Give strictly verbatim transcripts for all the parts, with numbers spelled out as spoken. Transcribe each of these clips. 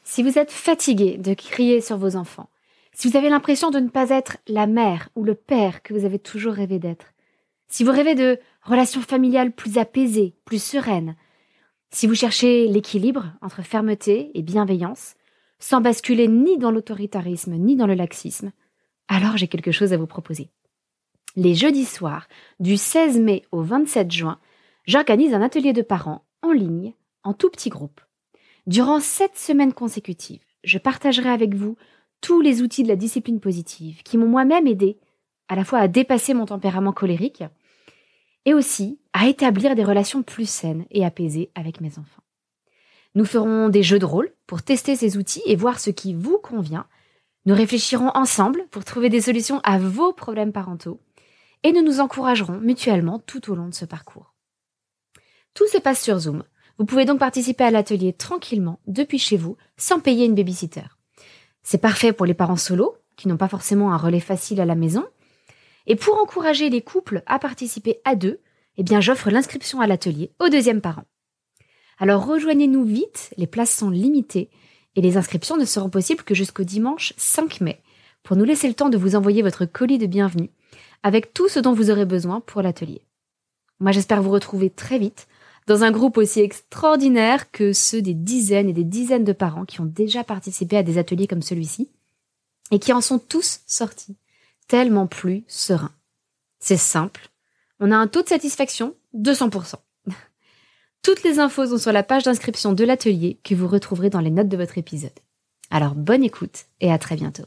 Si vous êtes fatigué de crier sur vos enfants, si vous avez l'impression de ne pas être la mère ou le père que vous avez toujours rêvé d'être, si vous rêvez de relations familiales plus apaisées, plus sereines, si vous cherchez l'équilibre entre fermeté et bienveillance, sans basculer ni dans l'autoritarisme ni dans le laxisme, alors j'ai quelque chose à vous proposer. Les jeudis soirs, du seize mai au vingt-sept juin, j'organise un atelier de parents en ligne, en tout petit groupe. Durant sept semaines consécutives, je partagerai avec vous tous les outils de la discipline positive qui m'ont moi-même aidé à la fois à dépasser mon tempérament colérique et aussi à établir des relations plus saines et apaisées avec mes enfants. Nous ferons des jeux de rôle pour tester ces outils et voir ce qui vous convient. Nous réfléchirons ensemble pour trouver des solutions à vos problèmes parentaux et nous nous encouragerons mutuellement tout au long de ce parcours. Tout se passe sur Zoom. Vous pouvez donc participer à l'atelier tranquillement depuis chez vous sans payer une babysitter. C'est parfait pour les parents solos qui n'ont pas forcément un relais facile à la maison. Et pour encourager les couples à participer à deux, eh bien j'offre l'inscription à l'atelier au deuxième parent. Alors rejoignez-nous vite, les places sont limitées et les inscriptions ne seront possibles que jusqu'au dimanche cinq mai pour nous laisser le temps de vous envoyer votre colis de bienvenue avec tout ce dont vous aurez besoin pour l'atelier. Moi j'espère vous retrouver très vite dans un groupe aussi extraordinaire que ceux des dizaines et des dizaines de parents qui ont déjà participé à des ateliers comme celui-ci et qui en sont tous sortis tellement plus sereins. C'est simple, on a un taux de satisfaction de cent pour cent. Toutes les infos sont sur la page d'inscription de l'atelier que vous retrouverez dans les notes de votre épisode. Alors bonne écoute et à très bientôt.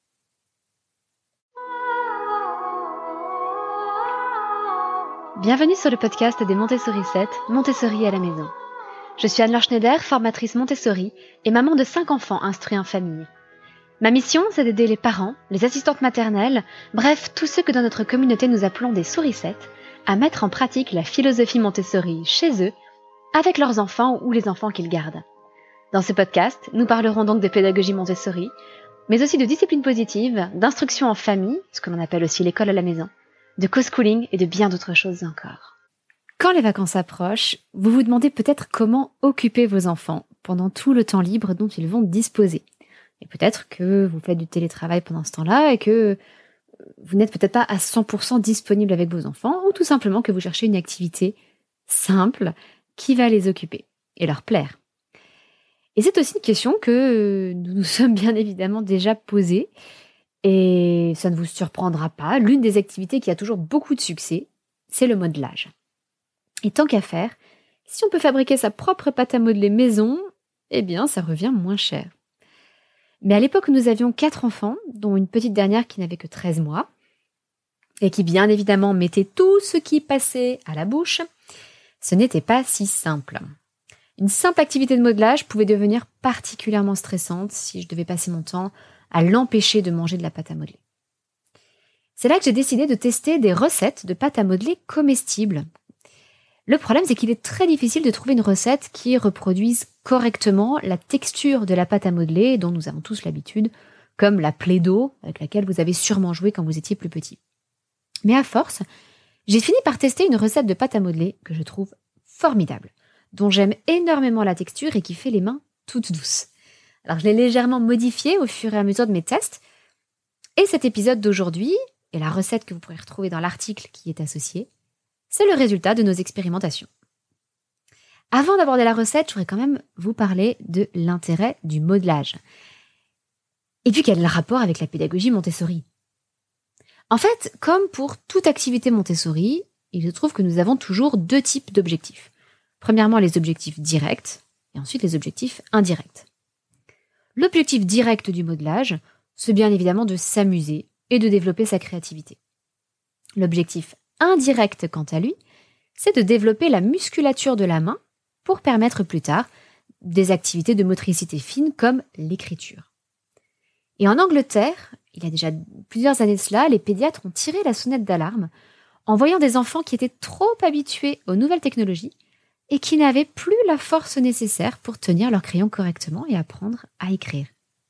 Bienvenue sur le podcast des Montessori sept, Montessori à la maison. Je suis Anne-Laure Schneider, formatrice Montessori et maman de cinq enfants instruits en famille. Ma mission, c'est d'aider les parents, les assistantes maternelles, bref, tous ceux que dans notre communauté nous appelons des sourissettes, à mettre en pratique la philosophie Montessori chez eux, avec leurs enfants ou les enfants qu'ils gardent. Dans ce podcast, nous parlerons donc de pédagogie Montessori, mais aussi de discipline positive, d'instruction en famille, ce que l'on appelle aussi l'école à la maison, de co-schooling et de bien d'autres choses encore. Quand les vacances approchent, vous vous demandez peut-être comment occuper vos enfants pendant tout le temps libre dont ils vont disposer. Et peut-être que vous faites du télétravail pendant ce temps-là et que vous n'êtes peut-être pas à cent pour cent disponible avec vos enfants ou tout simplement que vous cherchez une activité simple qui va les occuper et leur plaire. Et c'est aussi une question que nous nous sommes bien évidemment déjà posée et ça ne vous surprendra pas. L'une des activités qui a toujours beaucoup de succès, c'est le modelage. Et tant qu'à faire, si on peut fabriquer sa propre pâte à modeler maison, eh bien ça revient moins cher. Mais à l'époque où nous avions quatre enfants, dont une petite dernière qui n'avait que treize mois, et qui bien évidemment mettait tout ce qui passait à la bouche, ce n'était pas si simple. Une simple activité de modelage pouvait devenir particulièrement stressante si je devais passer mon temps à l'empêcher de manger de la pâte à modeler. C'est là que j'ai décidé de tester des recettes de pâte à modeler comestibles. Le problème, c'est qu'il est très difficile de trouver une recette qui reproduise correctement la texture de la pâte à modeler dont nous avons tous l'habitude, comme la Play-Doh avec laquelle vous avez sûrement joué quand vous étiez plus petit. Mais à force, j'ai fini par tester une recette de pâte à modeler que je trouve formidable, dont j'aime énormément la texture et qui fait les mains toutes douces. Alors je l'ai légèrement modifiée au fur et à mesure de mes tests, et cet épisode d'aujourd'hui, et la recette que vous pourrez retrouver dans l'article qui est associé, c'est le résultat de nos expérimentations. Avant d'aborder la recette, je voudrais quand même vous parler de l'intérêt du modelage. Et puis quel est le rapport avec la pédagogie Montessori ? En fait, comme pour toute activité Montessori, il se trouve que nous avons toujours deux types d'objectifs. Premièrement, les objectifs directs et ensuite les objectifs indirects. L'objectif direct du modelage, c'est bien évidemment de s'amuser et de développer sa créativité. L'objectif indirect, quant à lui, c'est de développer la musculature de la main pour permettre plus tard des activités de motricité fine comme l'écriture. Et en Angleterre, il y a déjà plusieurs années de cela, les pédiatres ont tiré la sonnette d'alarme en voyant des enfants qui étaient trop habitués aux nouvelles technologies et qui n'avaient plus la force nécessaire pour tenir leur crayon correctement et apprendre à écrire.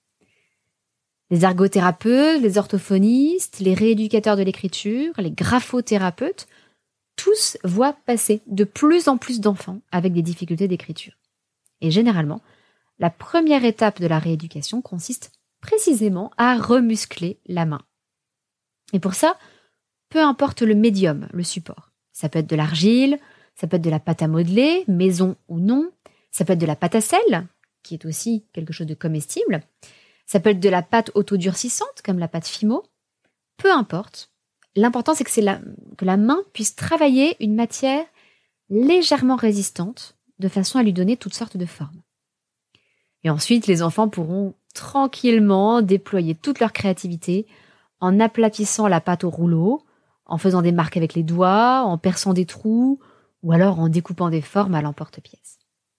Les ergothérapeutes, les orthophonistes, les rééducateurs de l'écriture, les graphothérapeutes, tous voient passer de plus en plus d'enfants avec des difficultés d'écriture. Et généralement, la première étape de la rééducation consiste précisément à remuscler la main. Et pour ça, peu importe le médium, le support. Ça peut être de l'argile, ça peut être de la pâte à modeler, maison ou non. Ça peut être de la pâte à sel, qui est aussi quelque chose de comestible. Ça peut être de la pâte autodurcissante, comme la pâte Fimo. Peu importe. L'important, c'est que, c'est la, que la main puisse travailler une matière légèrement résistante, de façon à lui donner toutes sortes de formes. Et ensuite, les enfants pourront tranquillement déployer toute leur créativité en aplatissant la pâte au rouleau, en faisant des marques avec les doigts, en perçant des trous, ou alors en découpant des formes à l'emporte-pièce.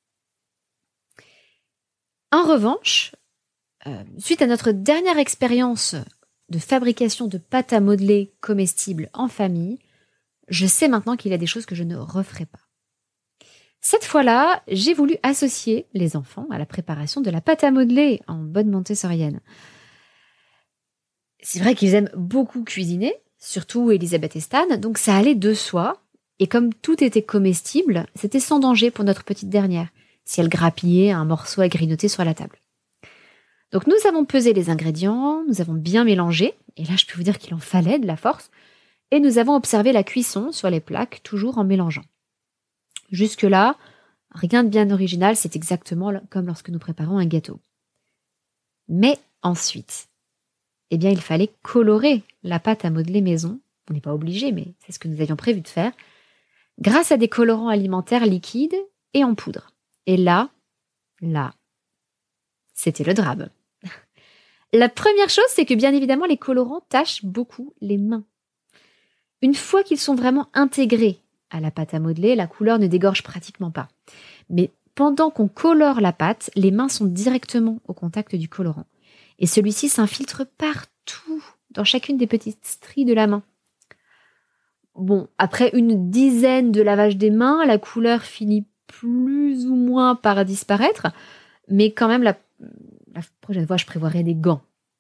En revanche, euh, suite à notre dernière expérience de fabrication de pâte à modeler comestible en famille, je sais maintenant qu'il y a des choses que je ne referai pas. Cette fois-là, j'ai voulu associer les enfants à la préparation de la pâte à modeler en bonne montessorienne. C'est vrai qu'ils aiment beaucoup cuisiner, surtout Elisabeth et Stan, donc ça allait de soi. Et comme tout était comestible, c'était sans danger pour notre petite dernière, si elle grappillait un morceau à grignoter sur la table. Donc nous avons pesé les ingrédients, nous avons bien mélangé, et là je peux vous dire qu'il en fallait de la force, et nous avons observé la cuisson sur les plaques, toujours en mélangeant. Jusque-là, rien de bien original, c'est exactement comme lorsque nous préparons un gâteau. Mais ensuite, eh bien, il fallait colorer la pâte à modeler maison. On n'est pas obligé, mais c'est ce que nous avions prévu de faire, grâce à des colorants alimentaires liquides et en poudre. Et là, là, c'était le drame. La première chose, c'est que bien évidemment, les colorants tachent beaucoup les mains. Une fois qu'ils sont vraiment intégrés à la pâte à modeler, la couleur ne dégorge pratiquement pas. Mais pendant qu'on colore la pâte, les mains sont directement au contact du colorant. Et celui-ci s'infiltre partout, dans chacune des petites stries de la main. Bon, après une dizaine de lavages des mains, la couleur finit plus ou moins par disparaître, mais quand même, la, la prochaine fois, je prévoirai des gants.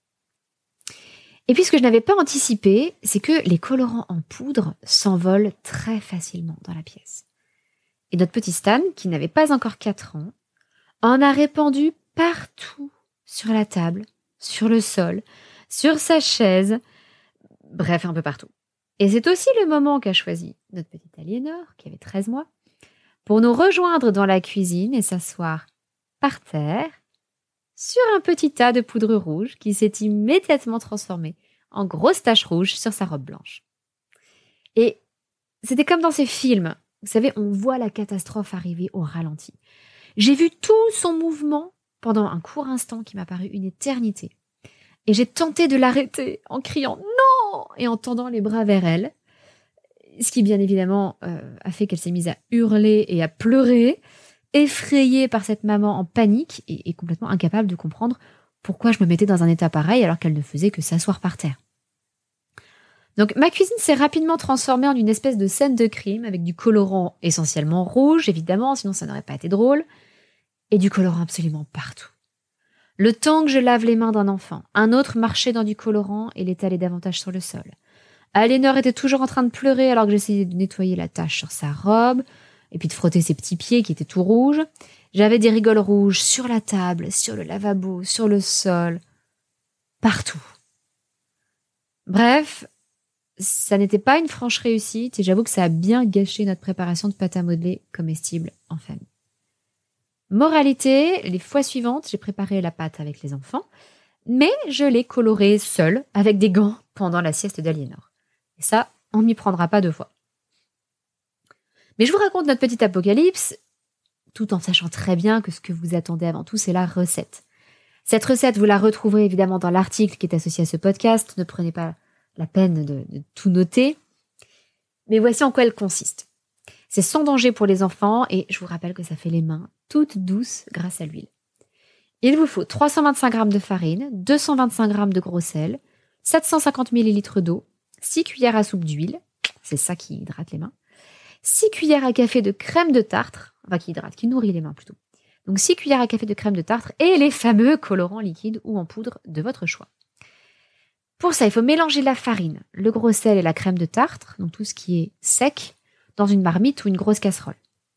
Et puis, ce que je n'avais pas anticipé, c'est que les colorants en poudre s'envolent très facilement dans la pièce. Et notre petit Stan, qui n'avait pas encore quatre ans, en a répandu partout sur la table, sur le sol, sur sa chaise, bref, un peu partout. Et c'est aussi le moment qu'a choisi notre petite Aliénor, qui avait treize mois, pour nous rejoindre dans la cuisine et s'asseoir par terre sur un petit tas de poudre rouge qui s'est immédiatement transformé en grosse tache rouge sur sa robe blanche. Et c'était comme dans ces films. Vous savez, on voit la catastrophe arriver au ralenti. J'ai vu tout son mouvement pendant un court instant qui m'a paru une éternité. Et j'ai tenté de l'arrêter en criant « Non !» et en tendant les bras vers elle. Ce qui, bien évidemment, euh, a fait qu'elle s'est mise à hurler et à pleurer, effrayée par cette maman en panique et, et complètement incapable de comprendre pourquoi je me mettais dans un état pareil alors qu'elle ne faisait que s'asseoir par terre. Donc ma cuisine s'est rapidement transformée en une espèce de scène de crime avec du colorant essentiellement rouge, évidemment, sinon ça n'aurait pas été drôle, et du colorant absolument partout. Le temps que je lave les mains d'un enfant, un autre marchait dans du colorant et l'étalait davantage sur le sol. Aliénor était toujours en train de pleurer alors que j'essayais de nettoyer la tache sur sa robe et puis de frotter ses petits pieds qui étaient tout rouges. J'avais des rigoles rouges sur la table, sur le lavabo, sur le sol, partout. Bref, ça n'était pas une franche réussite et j'avoue que ça a bien gâché notre préparation de pâte à modeler comestible en famille. Moralité, les fois suivantes, j'ai préparé la pâte avec les enfants, mais je l'ai colorée seule avec des gants pendant la sieste d'Aliénor. Et ça, on n'y prendra pas deux fois. Mais je vous raconte notre petite apocalypse, tout en sachant très bien que ce que vous attendez avant tout, c'est la recette. Cette recette, vous la retrouverez évidemment dans l'article qui est associé à ce podcast. Ne prenez pas la peine de, de tout noter. Mais voici en quoi elle consiste. C'est sans danger pour les enfants et je vous rappelle que ça fait les mains toutes douces grâce à l'huile. Il vous faut trois cent vingt-cinq grammes de farine, deux cent vingt-cinq grammes de gros sel, sept cent cinquante millilitres d'eau, six cuillères à soupe d'huile, c'est ça qui hydrate les mains, six cuillères à café de crème de tartre, enfin qui hydrate, qui nourrit les mains plutôt. Donc six cuillères à café de crème de tartre et les fameux colorants liquides ou en poudre de votre choix. Pour ça, il faut mélanger la farine, le gros sel et la crème de tartre, donc tout ce qui est sec, dans une marmite ou une grosse casserole.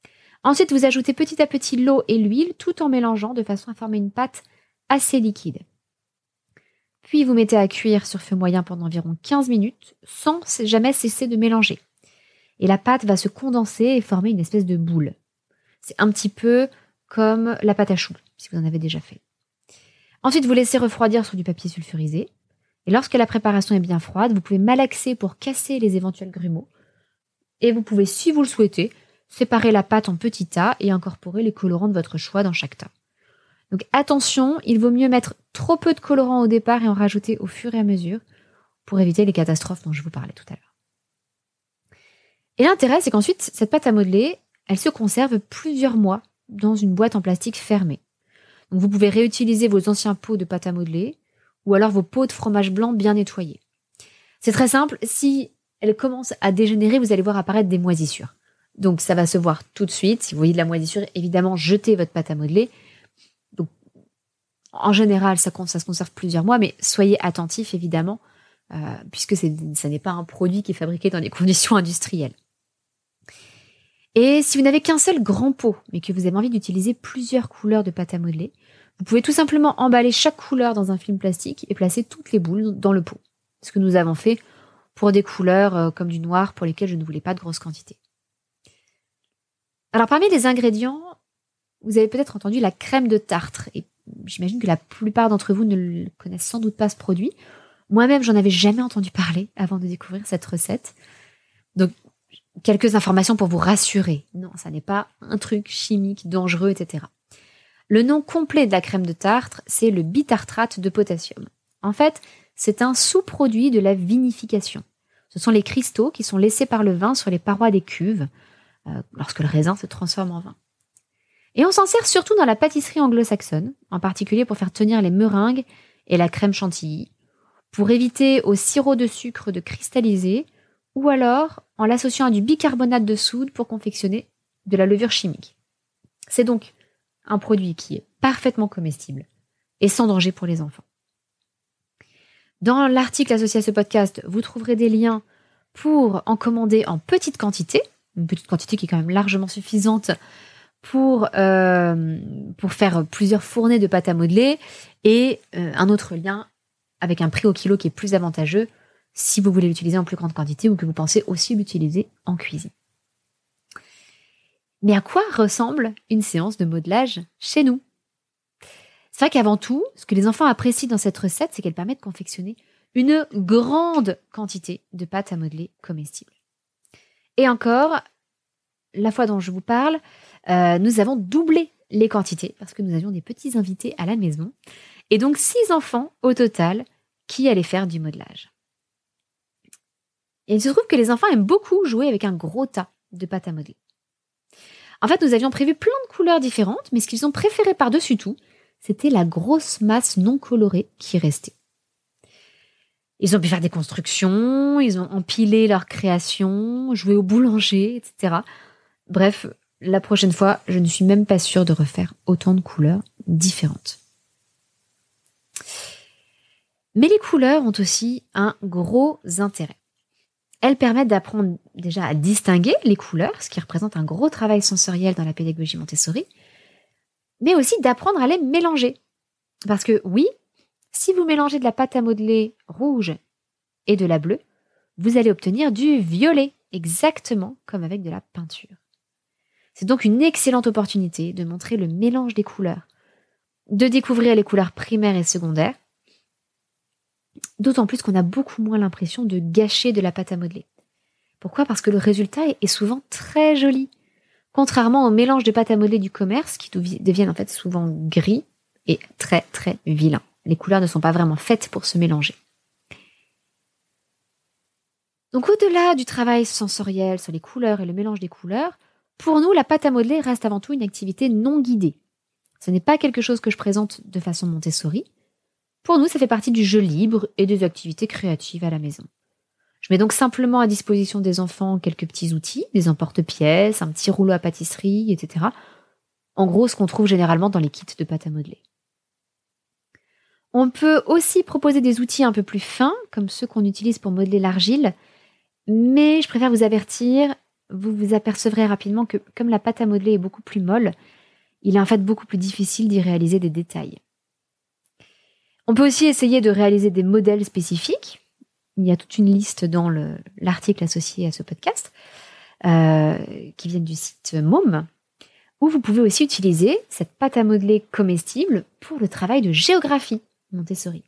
Ensuite, vous ajoutez petit à petit l'eau et l'huile tout en mélangeant de façon à former une pâte assez liquide. Puis vous mettez à cuire sur feu moyen pendant environ quinze minutes sans jamais cesser de mélanger. Et la pâte va se condenser et former une espèce de boule. C'est un petit peu comme la pâte à choux, si vous en avez déjà fait. Ensuite, vous laissez refroidir sur du papier sulfurisé. Et lorsque la préparation est bien froide, vous pouvez malaxer pour casser les éventuels grumeaux. Et vous pouvez, si vous le souhaitez, séparer la pâte en petits tas et incorporer les colorants de votre choix dans chaque tas. Donc attention, il vaut mieux mettre trop peu de colorants au départ et en rajouter au fur et à mesure pour éviter les catastrophes dont je vous parlais tout à l'heure. Et l'intérêt, c'est qu'ensuite, cette pâte à modeler, elle se conserve plusieurs mois dans une boîte en plastique fermée. Donc vous pouvez réutiliser vos anciens pots de pâte à modeler ou alors vos pots de fromage blanc bien nettoyés. C'est très simple, si elle commence à dégénérer, vous allez voir apparaître des moisissures. Donc ça va se voir tout de suite. Si vous voyez de la moisissure, évidemment, jetez votre pâte à modeler. Donc, en général, ça, ça se conserve plusieurs mois, mais soyez attentifs, évidemment, euh, puisque c'est, ça n'est pas un produit qui est fabriqué dans des conditions industrielles. Et si vous n'avez qu'un seul grand pot, mais que vous avez envie d'utiliser plusieurs couleurs de pâte à modeler, vous pouvez tout simplement emballer chaque couleur dans un film plastique et placer toutes les boules dans le pot. Ce que nous avons fait pour des couleurs euh, comme du noir pour lesquelles je ne voulais pas de grosse quantité. Alors parmi les ingrédients, vous avez peut-être entendu la crème de tartre. Et j'imagine que la plupart d'entre vous ne connaissent sans doute pas ce produit. Moi-même, j'en avais jamais entendu parler avant de découvrir cette recette. Donc, quelques informations pour vous rassurer. Non, ça n'est pas un truc chimique, dangereux, et cetera. Le nom complet de la crème de tartre, c'est le bitartrate de potassium. En fait, c'est un sous-produit de la vinification. Ce sont les cristaux qui sont laissés par le vin sur les parois des cuves euh, lorsque le raisin se transforme en vin. Et on s'en sert surtout dans la pâtisserie anglo-saxonne, en particulier pour faire tenir les meringues et la crème chantilly, pour éviter au sirop de sucre de cristalliser, ou alors en l'associant à du bicarbonate de soude pour confectionner de la levure chimique. C'est donc un produit qui est parfaitement comestible et sans danger pour les enfants. Dans l'article associé à ce podcast, vous trouverez des liens pour en commander en petite quantité, une petite quantité qui est quand même largement suffisante pour, euh, pour faire plusieurs fournées de pâte à modeler, et euh, un autre lien avec un prix au kilo qui est plus avantageux si vous voulez l'utiliser en plus grande quantité ou que vous pensez aussi l'utiliser en cuisine. Mais à quoi ressemble une séance de modelage chez nous ? C'est vrai qu'avant tout, ce que les enfants apprécient dans cette recette, c'est qu'elle permet de confectionner une grande quantité de pâte à modeler comestible. Et encore, la fois dont je vous parle, euh, nous avons doublé les quantités parce que nous avions des petits invités à la maison. Et donc six enfants au total qui allaient faire du modelage. Et il se trouve que les enfants aiment beaucoup jouer avec un gros tas de pâte à modeler. En fait, nous avions prévu plein de couleurs différentes, mais ce qu'ils ont préféré par-dessus tout, c'était la grosse masse non colorée qui restait. Ils ont pu faire des constructions, ils ont empilé leurs créations, joué au boulanger, et cetera. Bref, la prochaine fois, je ne suis même pas sûre de refaire autant de couleurs différentes. Mais les couleurs ont aussi un gros intérêt. Elles permettent d'apprendre déjà à distinguer les couleurs, ce qui représente un gros travail sensoriel dans la pédagogie Montessori, mais aussi d'apprendre à les mélanger. Parce que oui, si vous mélangez de la pâte à modeler rouge et de la bleue, vous allez obtenir du violet, exactement comme avec de la peinture. C'est donc une excellente opportunité de montrer le mélange des couleurs, de découvrir les couleurs primaires et secondaires, d'autant plus qu'on a beaucoup moins l'impression de gâcher de la pâte à modeler. Pourquoi ? Parce que le résultat est souvent très joli, contrairement au mélange de pâte à modeler du commerce qui deviennent en fait souvent gris et très très vilains. Les couleurs ne sont pas vraiment faites pour se mélanger. Donc au-delà du travail sensoriel sur les couleurs et le mélange des couleurs, pour nous, la pâte à modeler reste avant tout une activité non guidée. Ce n'est pas quelque chose que je présente de façon Montessori. Pour nous, ça fait partie du jeu libre et des activités créatives à la maison. Je mets donc simplement à disposition des enfants quelques petits outils, des emporte-pièces, un petit rouleau à pâtisserie, et cetera. En gros, ce qu'on trouve généralement dans les kits de pâte à modeler. On peut aussi proposer des outils un peu plus fins, comme ceux qu'on utilise pour modeler l'argile, mais je préfère vous avertir, vous vous apercevrez rapidement que comme la pâte à modeler est beaucoup plus molle, il est en fait beaucoup plus difficile d'y réaliser des détails. On peut aussi essayer de réaliser des modèles spécifiques. Il y a toute une liste dans le, l'article associé à ce podcast, euh, qui viennent du site Môme, où vous pouvez aussi utiliser cette pâte à modeler comestible pour le travail de géographie Montessori.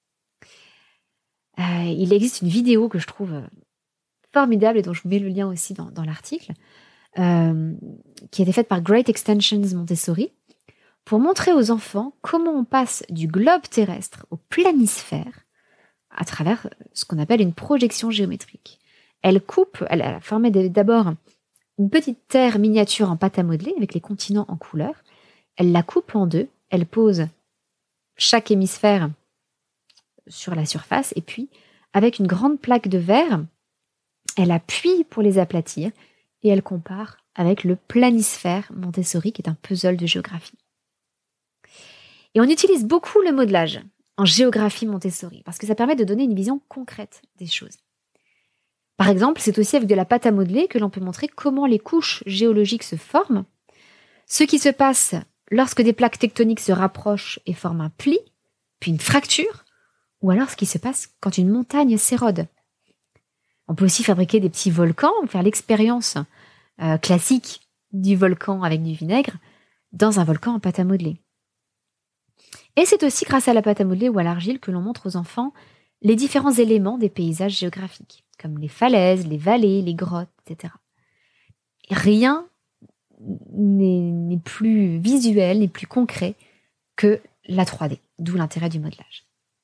Euh, il existe une vidéo que je trouve formidable et dont je vous mets le lien aussi dans, dans l'article, euh, qui a été faite par Great Extensions Montessori, pour montrer aux enfants comment on passe du globe terrestre au planisphère à travers ce qu'on appelle une projection géométrique. Elle coupe, elle a formé d'abord une petite terre miniature en pâte à modeler avec les continents en couleur. Elle la coupe en deux, elle pose chaque hémisphère sur la surface et puis, avec une grande plaque de verre, elle appuie pour les aplatir et elle compare avec le planisphère Montessori qui est un puzzle de géographie. Et on utilise beaucoup le modelage en géographie Montessori parce que ça permet de donner une vision concrète des choses. Par exemple, c'est aussi avec de la pâte à modeler que l'on peut montrer comment les couches géologiques se forment, ce qui se passe lorsque des plaques tectoniques se rapprochent et forment un pli, puis une fracture, ou alors ce qui se passe quand une montagne s'érode. On peut aussi fabriquer des petits volcans, faire l'expérience euh, classique du volcan avec du vinaigre dans un volcan en pâte à modeler. Et c'est aussi grâce à la pâte à modeler ou à l'argile que l'on montre aux enfants les différents éléments des paysages géographiques, comme les falaises, les vallées, les grottes, et cetera. Et rien n'est, n'est plus visuel, n'est plus concret que la trois D, d'où l'intérêt du modelage.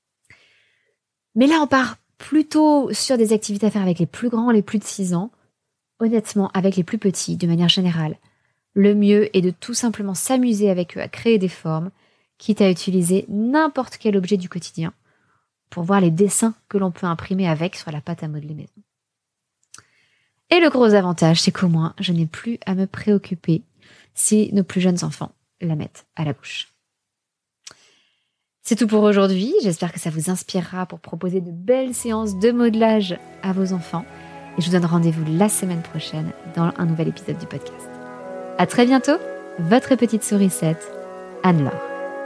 Mais là, on part plutôt sur des activités à faire avec les plus grands, les plus de six ans. Honnêtement, avec les plus petits, de manière générale, le mieux est de tout simplement s'amuser avec eux à créer des formes, quitte à utiliser n'importe quel objet du quotidien pour voir les dessins que l'on peut imprimer avec sur la pâte à modeler maison. Et le gros avantage, c'est qu'au moins, je n'ai plus à me préoccuper si nos plus jeunes enfants la mettent à la bouche. C'est tout pour aujourd'hui. J'espère que ça vous inspirera pour proposer de belles séances de modelage à vos enfants. Et je vous donne rendez-vous la semaine prochaine dans un nouvel épisode du podcast. À très bientôt, votre petite sourisette, Anne-Laure.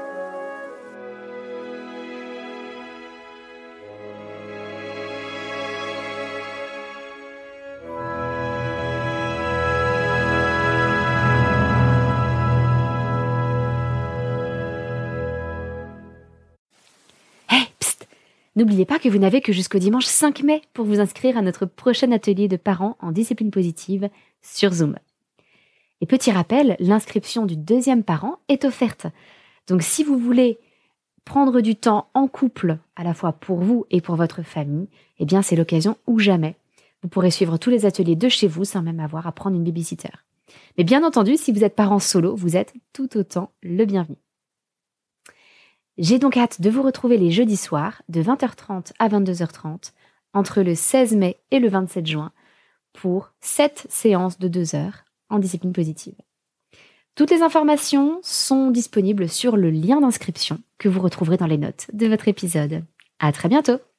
N'oubliez pas que vous n'avez que jusqu'au dimanche cinq mai pour vous inscrire à notre prochain atelier de parents en discipline positive sur Zoom. Et petit rappel, l'inscription du deuxième parent est offerte. Donc si vous voulez prendre du temps en couple, à la fois pour vous et pour votre famille, eh bien c'est l'occasion ou jamais. Vous pourrez suivre tous les ateliers de chez vous sans même avoir à prendre une babysitter. Mais bien entendu, si vous êtes parent solo, vous êtes tout autant le bienvenu. J'ai donc hâte de vous retrouver les jeudis soirs de vingt heures trente à vingt-deux heures trente entre le seize mai et le vingt-sept juin pour sept séances de deux heures en discipline positive. Toutes les informations sont disponibles sur le lien d'inscription que vous retrouverez dans les notes de votre épisode. À très bientôt!